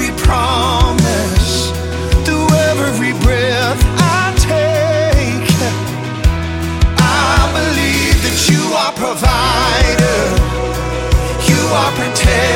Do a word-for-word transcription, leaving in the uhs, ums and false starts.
every promise, through every breath I take. I believe that you are provider, you are protector.